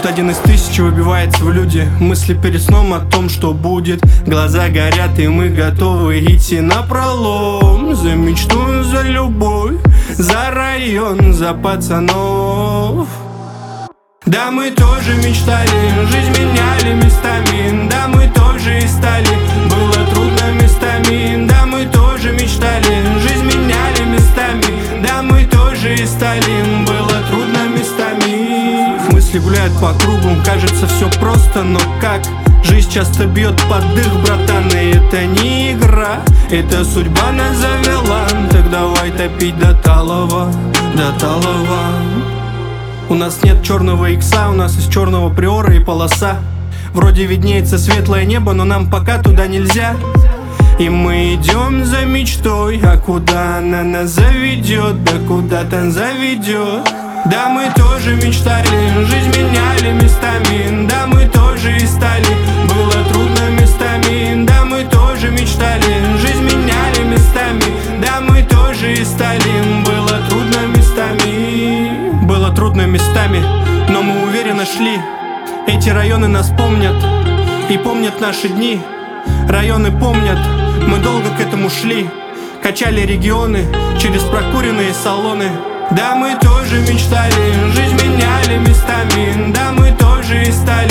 один из тысячи выбивается в люди. Мысли перед сном о том, что будет. Глаза горят, и мы готовы идти напролом. За мечту, за любовь, за район, за пацанов. Да, мы тоже мечтали, жизнь меняли местами. Да, мы тоже и стали, было трудно местами. Да, мы тоже мечтали, жизнь меняли местами. Да, мы тоже и стали, было трудно местами. Мысли гуляют по кругу, кажется все просто, но как? Жизнь часто бьет под дых, братан, и это не игра. Это судьба нас завела, так давай топить до талого, до талого. У нас нет черного икса, у нас из черного приора и полоса. Вроде виднеется светлое небо, но нам пока туда нельзя. И мы идем за мечтой, а куда она нас заведет, да куда-то заведет. Да, мы тоже мечтали, жизнь меняли местами. Да, мы тоже и стали, было трудно местами. Да, мы тоже мечтали, жизнь меняли местами. Да, мы тоже и стали, было трудно местами. Было трудно местами, но мы уверенно шли. Эти районы нас помнят и помнят наши дни. Районы помнят, мы долго к этому шли. Качали регионы через прокуренные салоны. Да, мы тоже мечтали, жизнь меняли местами. Да, мы тоже и стали,